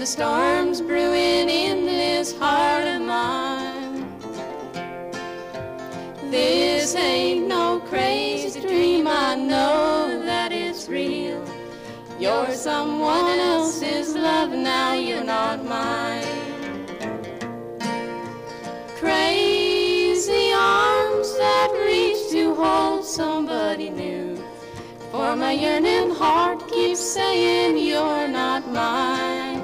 storm's brewing in this heart of mine. This ain't no crazy dream, I know that it's real. You're someone else's love, now you're not mine. Crazy arms that reach to hold somebody new, for my yearning heart keeps saying you're not mine.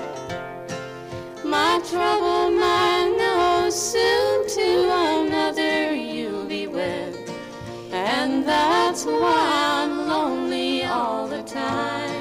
My troubled mind knows soon to another you'll be wed, and that's why I'm lonely all the time.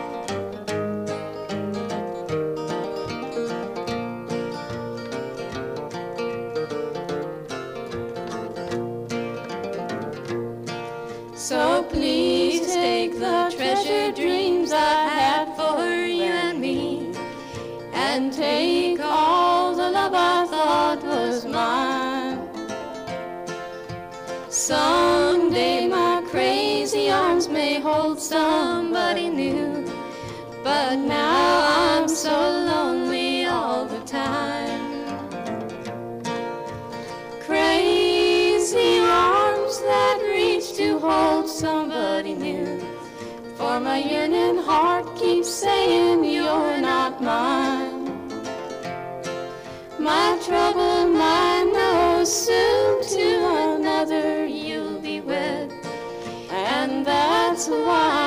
So please take the treasured dreams I had for you and me, and take all the love I thought was mine. Someday my crazy arms may hold somebody new, but now I'm so lonely all the time. Crazy arms that reach to hold somebody new, for my yearning heart keeps saying you're not mine. My troubled mind knows soon to another you'll be wed, and that's why